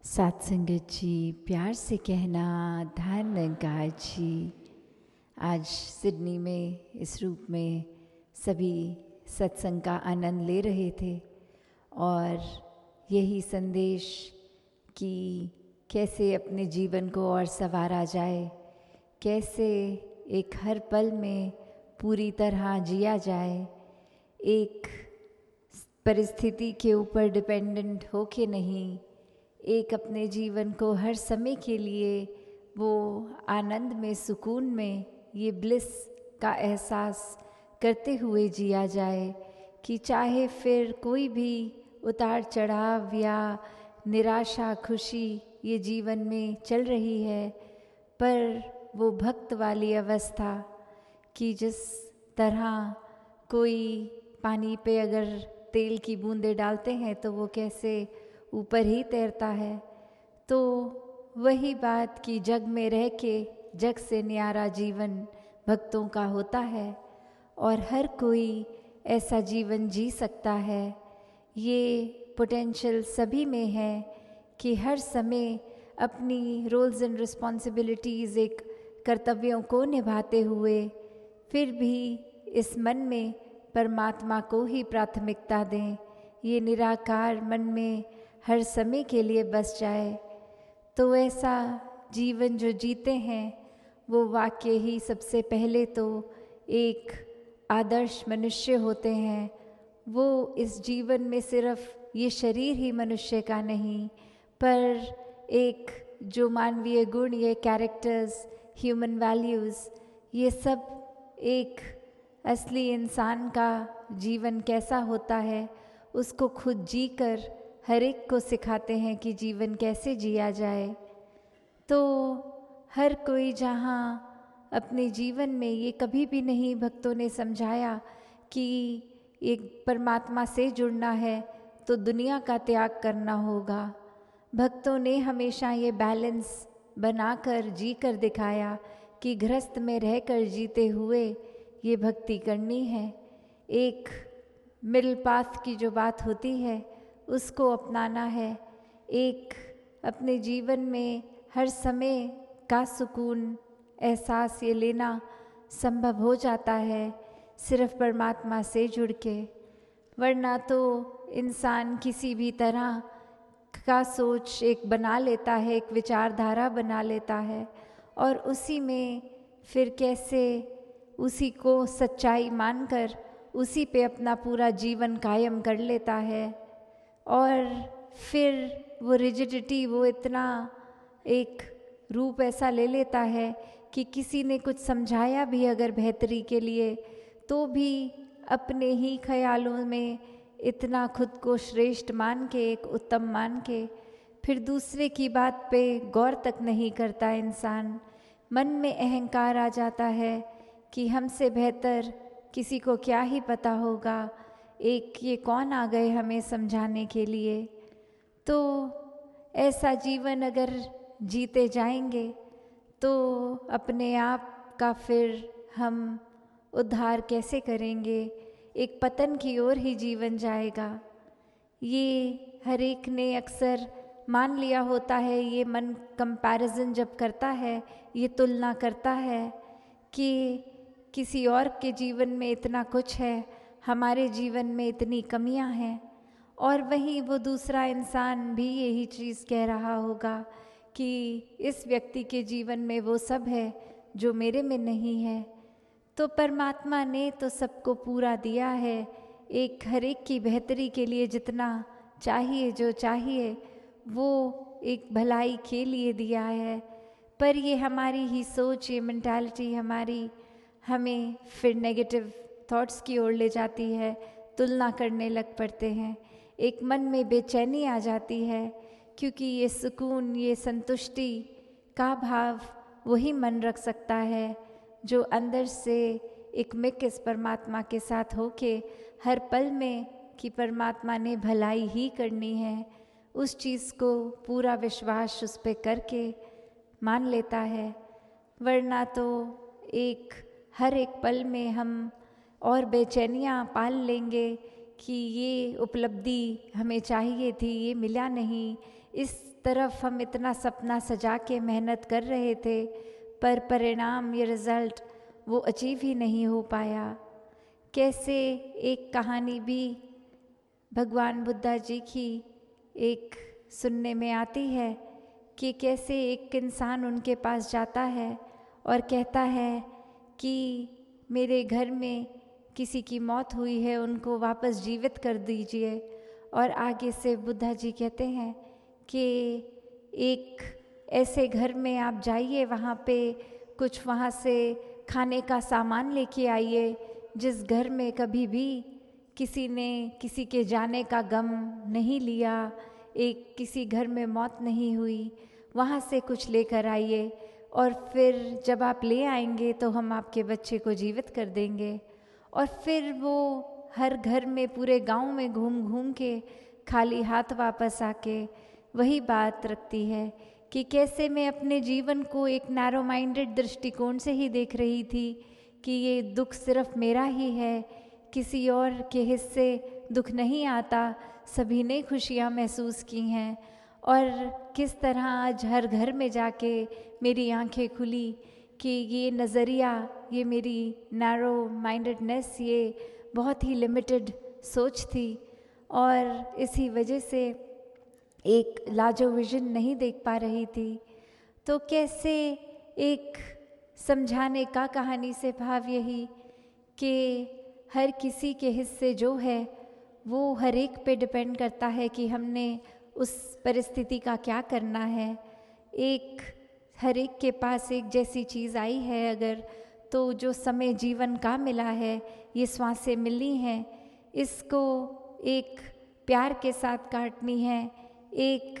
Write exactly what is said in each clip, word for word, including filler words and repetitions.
सात संगत जी, प्यार से कहना धन निरंकार जी। आज सिडनी में इस रूप में सभी सत्संग का आनंद ले रहे थे और यही संदेश कि कैसे अपने जीवन को और संवारा जाए, कैसे एक हर पल में पूरी तरह जिया जाए, एक परिस्थिति के ऊपर डिपेंडेंट हो के नहीं, एक अपने जीवन को हर समय के लिए वो आनंद में, सुकून में, ये ब्लिस का एहसास करते हुए जिया जाए कि चाहे फिर कोई भी उतार चढ़ाव या निराशा खुशी ये जीवन में चल रही है, पर वो भक्त वाली अवस्था कि जिस तरह कोई पानी पे अगर तेल की बूंदें डालते हैं तो वो कैसे ऊपर ही तैरता है, तो वही बात कि जग में रह के जग से न्यारा जीवन भक्तों का होता है और हर कोई ऐसा जीवन जी सकता है। ये पोटेंशियल सभी में है कि हर समय अपनी रोल्स एंड रिस्पॉन्सिबिलिटीज़, एक कर्तव्यों को निभाते हुए फिर भी इस मन में परमात्मा को ही प्राथमिकता दें, ये निराकार मन में हर समय के लिए बस जाए। तो ऐसा जीवन जो जीते हैं वो वाक्य ही सबसे पहले तो एक आदर्श मनुष्य होते हैं। वो इस जीवन में सिर्फ ये शरीर ही मनुष्य का नहीं, पर एक जो मानवीय गुण, ये कैरेक्टर्स, ह्यूमन वैल्यूज़, ये सब एक असली इंसान का जीवन कैसा होता है उसको खुद जी कर हर एक को सिखाते हैं कि जीवन कैसे जिया जाए। तो हर कोई जहाँ अपने जीवन में ये कभी भी नहीं भक्तों ने समझाया कि एक परमात्मा से जुड़ना है तो दुनिया का त्याग करना होगा। भक्तों ने हमेशा ये बैलेंस बनाकर जी कर दिखाया कि गृहस्थ में रहकर जीते हुए ये भक्ति करनी है। एक मिडिल पाथ की जो बात होती है उसको अपनाना है। एक अपने जीवन में हर समय का सुकून एहसास ये लेना संभव हो जाता है सिर्फ परमात्मा से जुड़ के, वरना तो इंसान किसी भी तरह का सोच एक बना लेता है, एक विचारधारा बना लेता है और उसी में फिर कैसे उसी को सच्चाई मानकर उसी पे अपना पूरा जीवन कायम कर लेता है और फिर वो रिजिडिटी, वो इतना एक रूप ऐसा ले लेता है कि किसी ने कुछ समझाया भी अगर बेहतरी के लिए तो भी अपने ही ख्यालों में इतना खुद को श्रेष्ठ मान के, एक उत्तम मान के, फिर दूसरे की बात पे गौर तक नहीं करता इंसान। मन में अहंकार आ जाता है कि हमसे बेहतर किसी को क्या ही पता होगा, एक ये कौन आ गए हमें समझाने के लिए। तो ऐसा जीवन अगर जीते जाएंगे तो अपने आप का फिर हम उद्धार कैसे करेंगे, एक पतन की ओर ही जीवन जाएगा। ये हर एक ने अक्सर मान लिया होता है, ये मन कंपैरिजन जब करता है, ये तुलना करता है कि किसी और के जीवन में इतना कुछ है, हमारे जीवन में इतनी कमियां हैं, और वहीं वो दूसरा इंसान भी यही चीज़ कह रहा होगा कि इस व्यक्ति के जीवन में वो सब है जो मेरे में नहीं है। तो परमात्मा ने तो सबको पूरा दिया है, एक हर एक की बेहतरी के लिए जितना चाहिए, जो चाहिए वो एक भलाई के लिए दिया है, पर ये हमारी ही सोच, ये मेंटालिटी हमारी हमें फिर नेगेटिव थॉट्स की ओर ले जाती है, तुलना करने लग पड़ते हैं, एक मन में बेचैनी आ जाती है क्योंकि ये सुकून, ये संतुष्टि का भाव वही मन रख सकता है जो अंदर से एक मिक इस परमात्मा के साथ होके हर पल में कि परमात्मा ने भलाई ही करनी है, उस चीज़ को पूरा विश्वास उस पर करके मान लेता है। वरना तो एक हर एक पल में हम और बेचैनियाँ पाल लेंगे कि ये उपलब्धि हमें चाहिए थी, ये मिला नहीं, इस तरफ हम इतना सपना सजा के मेहनत कर रहे थे, पर परिणाम, ये रिज़ल्ट वो अचीव ही नहीं हो पाया। कैसे एक कहानी भी भगवान बुद्धा जी की एक सुनने में आती है कि कैसे एक इंसान उनके पास जाता है और कहता है कि मेरे घर में किसी की मौत हुई है, उनको वापस जीवित कर दीजिए। और आगे से बुद्धा जी कहते हैं कि एक ऐसे घर में आप जाइए, वहाँ पे कुछ वहाँ से खाने का सामान लेके आइए जिस घर में कभी भी किसी ने किसी के जाने का गम नहीं लिया, एक किसी घर में मौत नहीं हुई, वहाँ से कुछ लेकर आइए और फिर जब आप ले आएंगे तो हम आपके बच्चे को जीवित कर देंगे। और फिर वो हर घर में पूरे गांव में घूम घूम के खाली हाथ वापस आके वही बात रखती है कि कैसे मैं अपने जीवन को एक नैरो माइंडेड दृष्टिकोण से ही देख रही थी कि ये दुख सिर्फ मेरा ही है, किसी और के हिस्से दुख नहीं आता, सभी ने खुशियाँ महसूस की हैं। और किस तरह आज हर घर में जाके मेरी आंखें खुली कि ये नज़रिया, ये मेरी नैरो माइंडेडनेस, ये बहुत ही लिमिटेड सोच थी और इसी वजह से एक लार्जर विजन नहीं देख पा रही थी। तो कैसे एक समझाने का कहानी से भाव यही कि हर किसी के हिस्से जो है वो हर एक पे डिपेंड करता है कि हमने उस परिस्थिति का क्या करना है। एक हर एक के पास एक जैसी चीज़ आई है अगर, तो जो समय जीवन का मिला है, ये श्वासें मिली हैं, इसको एक प्यार के साथ काटनी है, एक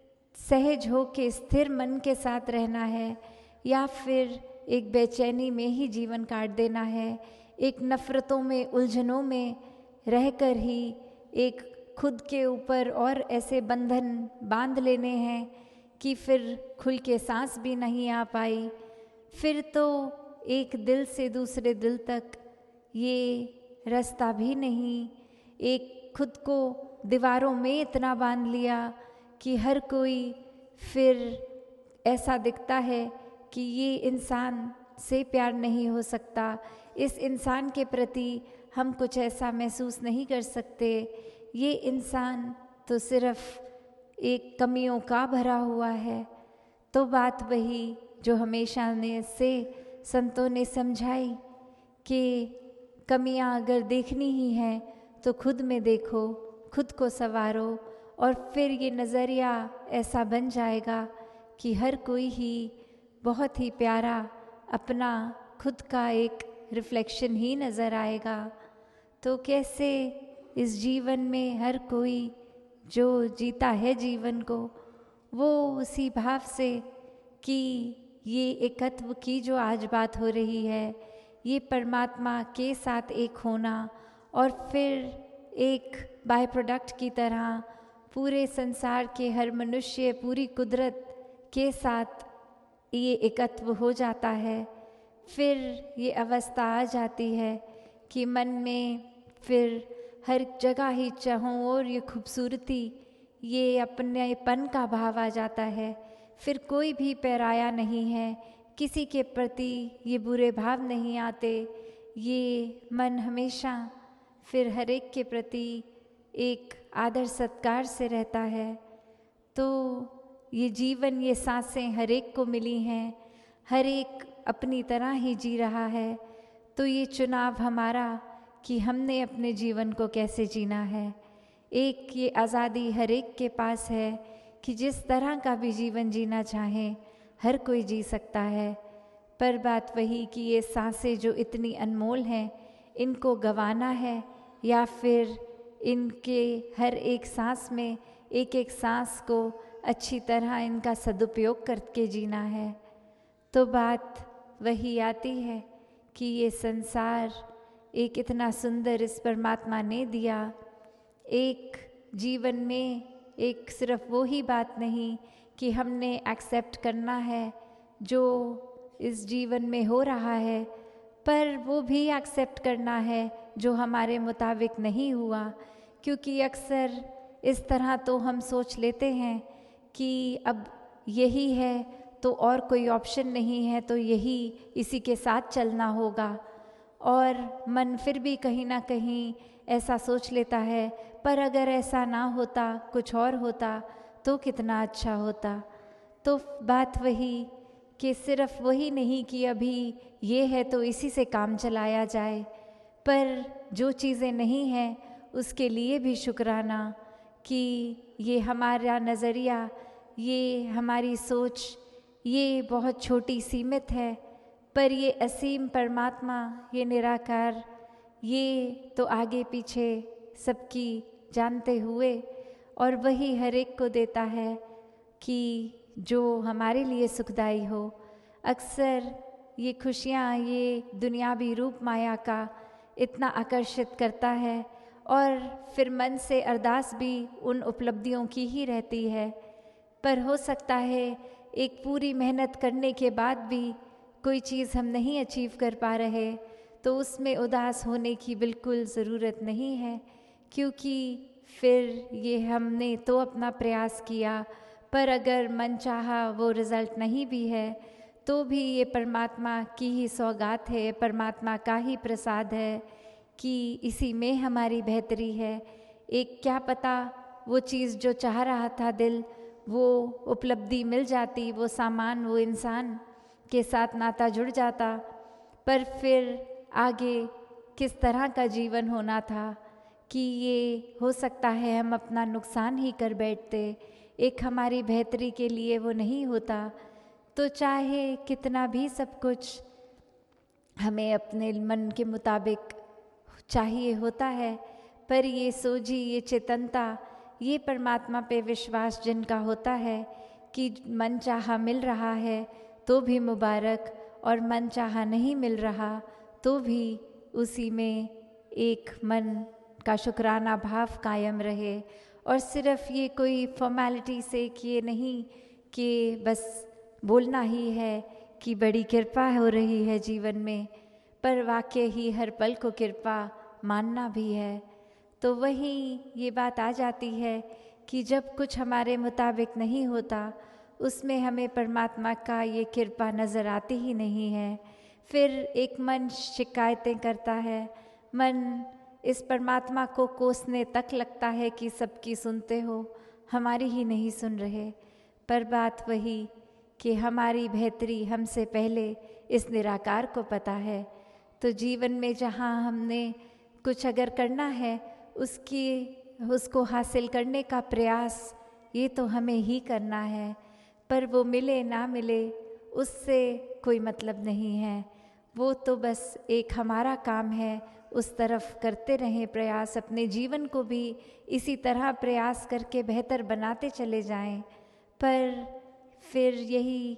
सहज हो के स्थिर मन के साथ रहना है, या फिर एक बेचैनी में ही जीवन काट देना है, एक नफ़रतों में, उलझनों में रहकर ही एक खुद के ऊपर और ऐसे बंधन बांध लेने हैं कि फिर खुल के सांस भी नहीं आ पाई। फिर तो एक दिल से दूसरे दिल तक ये रास्ता भी नहीं, एक खुद को दीवारों में इतना बांध लिया कि हर कोई फिर ऐसा दिखता है कि ये इंसान से प्यार नहीं हो सकता, इस इंसान के प्रति हम कुछ ऐसा महसूस नहीं कर सकते, ये इंसान तो सिर्फ एक कमियों का भरा हुआ है। तो बात वही जो हमेशा ने से संतों ने समझाई कि कमियां अगर देखनी ही हैं तो खुद में देखो, खुद को संवारो, और फिर ये नज़रिया ऐसा बन जाएगा कि हर कोई ही बहुत ही प्यारा अपना खुद का एक रिफ्लेक्शन ही नज़र आएगा। तो कैसे इस जीवन में हर कोई जो जीता है जीवन को, वो उसी भाव से कि ये एकत्व की जो आज बात हो रही है, ये परमात्मा के साथ एक होना, और फिर एक बाय प्रोडक्ट की तरह पूरे संसार के हर मनुष्य, पूरी कुदरत के साथ ये एकत्व हो जाता है। फिर ये अवस्था आ जाती है कि मन में फिर हर जगह ही चाहों और ये खूबसूरती, ये अपनेपन का भाव आ जाता है। फिर कोई भी पराया नहीं है, किसी के प्रति ये बुरे भाव नहीं आते, ये मन हमेशा फिर हर एक के प्रति एक आदर सत्कार से रहता है। तो ये जीवन, ये सांसें हर एक को मिली हैं, हर एक अपनी तरह ही जी रहा है। तो ये चुनाव हमारा कि हमने अपने जीवन को कैसे जीना है। एक ये आज़ादी हर एक के पास है कि जिस तरह का भी जीवन जीना चाहे हर कोई जी सकता है। पर बात वही कि ये सांसें जो इतनी अनमोल हैं, इनको गंवाना है या फिर इनके हर एक सांस में एक एक सांस को अच्छी तरह इनका सदुपयोग करके जीना है। तो बात वही आती है कि ये संसार एक इतना सुंदर इस परमात्मा ने दिया। एक जीवन में एक सिर्फ वो ही बात नहीं कि हमने एक्सेप्ट करना है जो इस जीवन में हो रहा है, पर वो भी एक्सेप्ट करना है जो हमारे मुताबिक नहीं हुआ। क्योंकि अक्सर इस तरह तो हम सोच लेते हैं कि अब यही है तो और कोई ऑप्शन नहीं है, तो यही इसी के साथ चलना होगा। और मन फिर भी कहीं ना कहीं ऐसा सोच लेता है, पर अगर ऐसा ना होता, कुछ और होता तो कितना अच्छा होता। तो बात वही कि सिर्फ वही नहीं कि अभी ये है तो इसी से काम चलाया जाए, पर जो चीज़ें नहीं हैं उसके लिए भी शुक्राना कि ये हमारा नज़रिया, ये हमारी सोच, ये बहुत छोटी सीमित है, पर ये असीम परमात्मा, ये निराकार, ये तो आगे पीछे सबकी जानते हुए और वही हर एक को देता है कि जो हमारे लिए सुखदाई हो। अक्सर ये खुशियाँ, ये दुनियावी रूप माया का इतना आकर्षित करता है और फिर मन से अरदास भी उन उपलब्धियों की ही रहती है। पर हो सकता है एक पूरी मेहनत करने के बाद भी कोई चीज़ हम नहीं अचीव कर पा रहे, तो उसमें उदास होने की बिल्कुल ज़रूरत नहीं है, क्योंकि फिर ये हमने तो अपना प्रयास किया, पर अगर मन चाहा वो रिज़ल्ट नहीं भी है तो भी ये परमात्मा की ही सौगात है, परमात्मा का ही प्रसाद है कि इसी में हमारी बेहतरी है। एक क्या पता वो चीज़ जो चाह रहा था दिल, वो उपलब्धि मिल जाती, वो सामान, वो इंसान के साथ नाता जुड़ जाता, पर फिर आगे किस तरह का जीवन होना था कि ये हो सकता है हम अपना नुकसान ही कर बैठते, एक हमारी बेहतरी के लिए वो नहीं होता। तो चाहे कितना भी सब कुछ हमें अपने मन के मुताबिक चाहिए होता है, पर ये सोझी, ये चेतनता, ये परमात्मा पे विश्वास जिनका होता है कि मन चाहा मिल रहा है तो भी मुबारक, और मन चाहा नहीं मिल रहा तो भी उसी में एक मन का शुक्राना भाव कायम रहे। और सिर्फ ये कोई फॉर्मेलिटी से कि नहीं कि बस बोलना ही है कि बड़ी कृपा हो रही है जीवन में, पर वाकई ही हर पल को कृपा मानना भी है। तो वही ये बात आ जाती है कि जब कुछ हमारे मुताबिक नहीं होता, उसमें हमें परमात्मा का ये कृपा नज़र आती ही नहीं है। फिर एक मन शिकायतें करता है, मन इस परमात्मा को कोसने तक लगता है कि सबकी सुनते हो, हमारी ही नहीं सुन रहे। पर बात वही कि हमारी बेहतरी हमसे पहले इस निराकार को पता है। तो जीवन में जहाँ हमने कुछ अगर करना है, उसकी उसको हासिल करने का प्रयास ये तो हमें ही करना है, पर वो मिले ना मिले उससे कोई मतलब नहीं है। वो तो बस एक हमारा काम है, उस तरफ करते रहें प्रयास, अपने जीवन को भी इसी तरह प्रयास करके बेहतर बनाते चले जाएं। पर फिर यही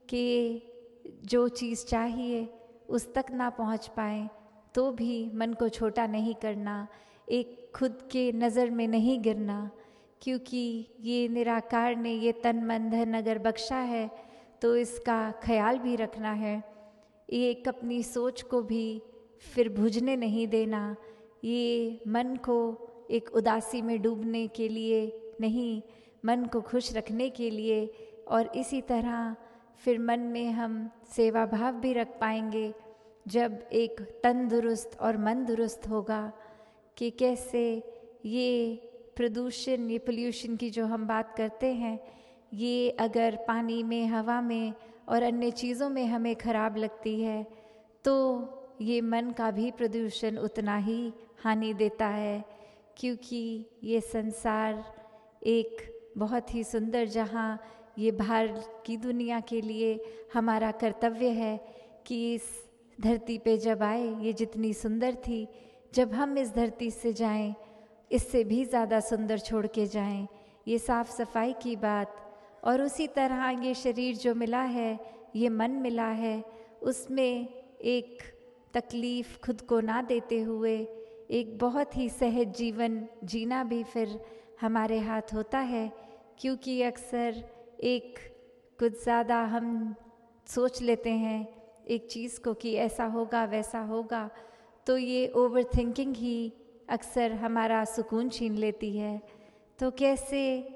कि जो चीज़ चाहिए उस तक ना पहुंच पाएं तो भी मन को छोटा नहीं करना, एक खुद के नज़र में नहीं गिरना, क्योंकि ये निराकार ने ये तन मन धन अगर बख्शा है तो इसका ख्याल भी रखना है। एक अपनी सोच को भी फिर बुझने नहीं देना, ये मन को एक उदासी में डूबने के लिए नहीं, मन को खुश रखने के लिए। और इसी तरह फिर मन में हम सेवा भाव भी रख पाएंगे जब एक तन दुरुस्त और मन दुरुस्त होगा, कि कैसे ये प्रदूषण, ये पोल्यूशन की जो हम बात करते हैं, ये अगर पानी में, हवा में और अन्य चीज़ों में हमें खराब लगती है तो ये मन का भी प्रदूषण उतना ही हानि देता है। क्योंकि ये संसार एक बहुत ही सुंदर, जहाँ ये बाहर की दुनिया के लिए हमारा कर्तव्य है कि इस धरती पे जब आए, ये जितनी सुंदर थी, जब हम इस धरती से जाएं इससे भी ज़्यादा सुंदर छोड़ के जाएं। ये साफ़ सफाई की बात। और उसी तरह ये शरीर जो मिला है, ये मन मिला है, उसमें एक तकलीफ़ खुद को ना देते हुए एक बहुत ही सहज जीवन जीना भी फिर हमारे हाथ होता है। क्योंकि अक्सर एक कुछ ज़्यादा हम सोच लेते हैं एक चीज़ को कि ऐसा होगा वैसा होगा, तो ये ओवर थिंकिंग ही अक्सर हमारा सुकून छीन लेती है। तो कैसे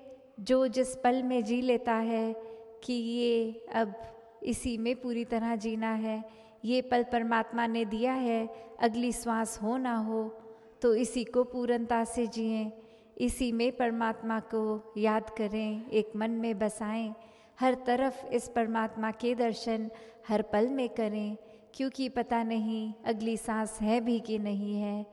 जो जिस पल में जी लेता है कि ये अब इसी में पूरी तरह जीना है, ये पल परमात्मा ने दिया है, अगली श्वास हो ना हो तो इसी को पूर्णता से जिएं, इसी में परमात्मा को याद करें, एक मन में बसाएं, हर तरफ इस परमात्मा के दर्शन हर पल में करें, क्योंकि पता नहीं अगली सांस है भी कि नहीं है।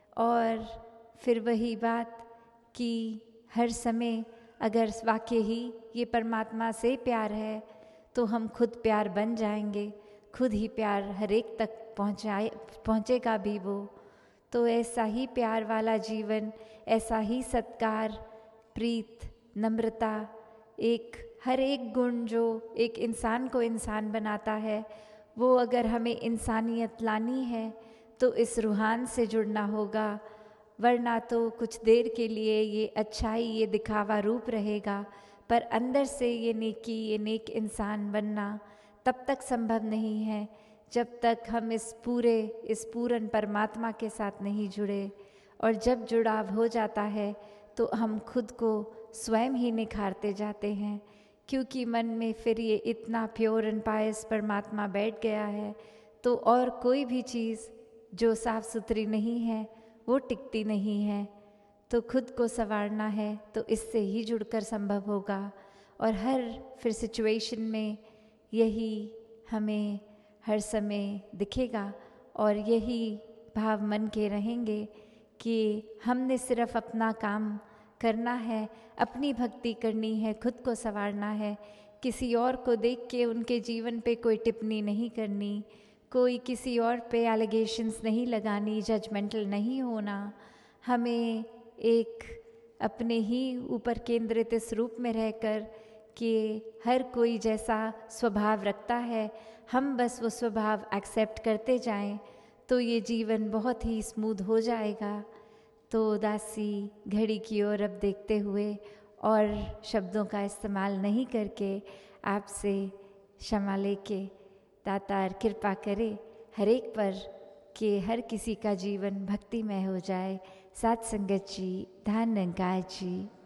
और फिर वही बात कि हर समय अगर वाकई ही ये परमात्मा से प्यार है तो हम खुद प्यार बन जाएंगे, खुद ही प्यार हर एक तक पहुँचाए पहुँचेगा भी वो। तो ऐसा ही प्यार वाला जीवन, ऐसा ही सत्कार, प्रीत, नम्रता, एक हर एक गुण जो एक इंसान को इंसान बनाता है, वो अगर हमें इंसानियत लानी है तो इस रूहान से जुड़ना होगा, वरना तो कुछ देर के लिए ये अच्छाई, ये दिखावा रूप रहेगा, पर अंदर से ये नेकी, ये नेक इंसान बनना तब तक संभव नहीं है जब तक हम इस पूरे इस पूर्ण परमात्मा के साथ नहीं जुड़े। और जब जुड़ाव हो जाता है तो हम खुद को स्वयं ही निखारते जाते हैं, क्योंकि मन में फिर ये इतना प्योर एंड पायस परमात्मा बैठ गया है, तो और कोई भी चीज़ जो साफ़ सुथरी नहीं है वो टिकती नहीं है। तो खुद को संवारना है तो इससे ही जुड़कर संभव होगा। और हर फिर सिचुएशन में यही हमें हर समय दिखेगा और यही भाव मन के रहेंगे कि हमने सिर्फ अपना काम करना है, अपनी भक्ति करनी है, खुद को संवारना है, किसी और को देख के उनके जीवन पे कोई टिप्पणी नहीं करनी, कोई किसी और पे एलिगेशंस नहीं लगानी, जजमेंटल नहीं होना। हमें एक अपने ही ऊपर केंद्रित इस रूप में रहकर कि हर कोई जैसा स्वभाव रखता है, हम बस वो स्वभाव एक्सेप्ट करते जाएं तो ये जीवन बहुत ही स्मूथ हो जाएगा। तो दासी घड़ी की ओर अब देखते हुए और शब्दों का इस्तेमाल नहीं करके आपसे क्षमा लेके दातार कृपा करे हर एक पर कि हर किसी का जीवन भक्तिमय हो जाए। सात संगत जी, धन निरंकार जी।